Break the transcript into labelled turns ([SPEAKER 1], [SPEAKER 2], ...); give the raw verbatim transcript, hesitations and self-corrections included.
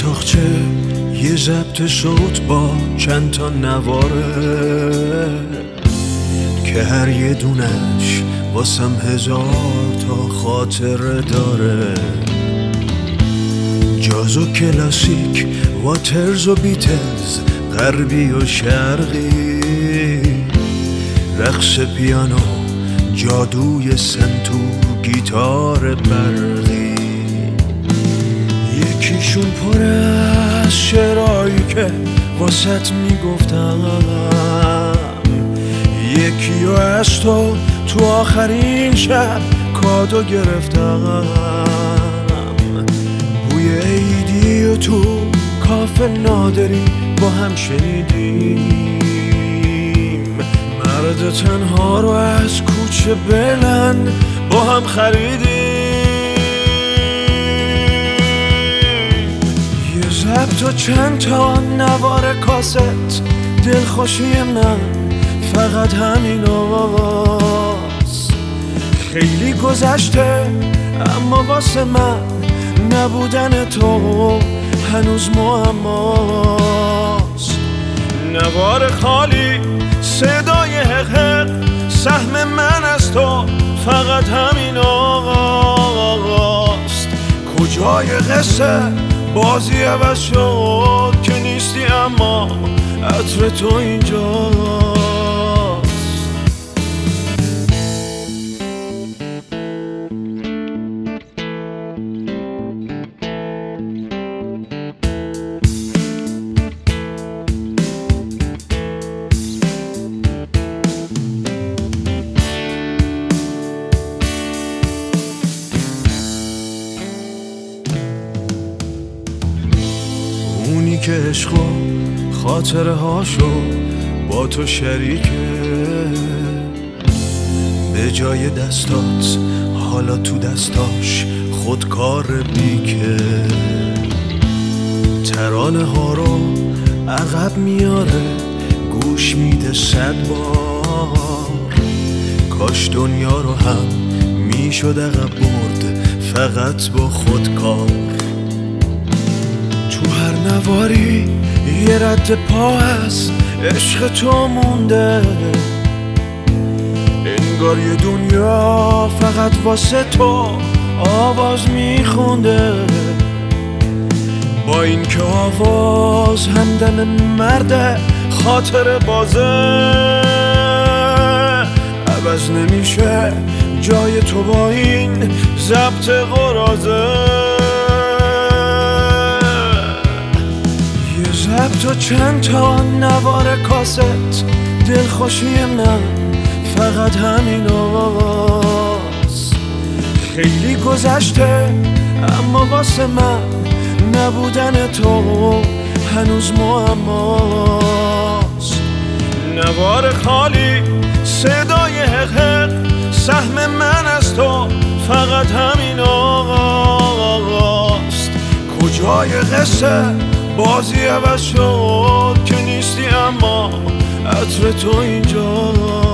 [SPEAKER 1] تاقچه یه ضبط صوت با چند تا نواره که هر یه دونش واسم هزار تا خاطره داره. جاز و کلاسیک، واترز و بیتلز، غربی و شرقی، رقص پیانو، جادوی سنتور، گیتار برقی. یکیشون پر از شعرهایی که واسط میگفتم، یکی رو از تو تو آخرین شب کادو گرفتم. بوی عیدی و تو کافه نادری با هم شنیدیم، مرد تنها رو از کوچه بلند با هم خریدیم. یه ضبط و چند تا نوار کاست، دلخوشی من فقط همین هاست. خیلی گذشته اما واسه من نبودن تو هنوز معماست. نوار خالی، صدای حق، سهم من از تو فقط همین آقاست. کجای قصه بازی عوض شد که نیستی اما عطر تو اینجاست. اونی که عشق و خاطره هاشو با تو شریکه، به جای دستات حالا تو دستاش خودکار بیکه. ترانه ها رو عقب میاره، گوش میده صد بار. کاش دنیا رو هم میشد عقب برد فقط با خودکار. تو هر نواری یه رد پا از عشق تو مونده، انگار یه دنیا فقط واسه تو آواز میخونده. با این که آواز همدم مرد خاطر بازه، عوض نمیشه جای تو با این ضبط قرازه. ضبط و چند تا نوار کاست، دلخوشی من فقط همین آواست. خیلی گذشته اما واسه من نبودن تو هنوز معماست. نوار خالی، صدای حق، سهم من از تو فقط همین آقاست. کجای قصه بازی عوض شد که نیستی اما عطر تو اینجا.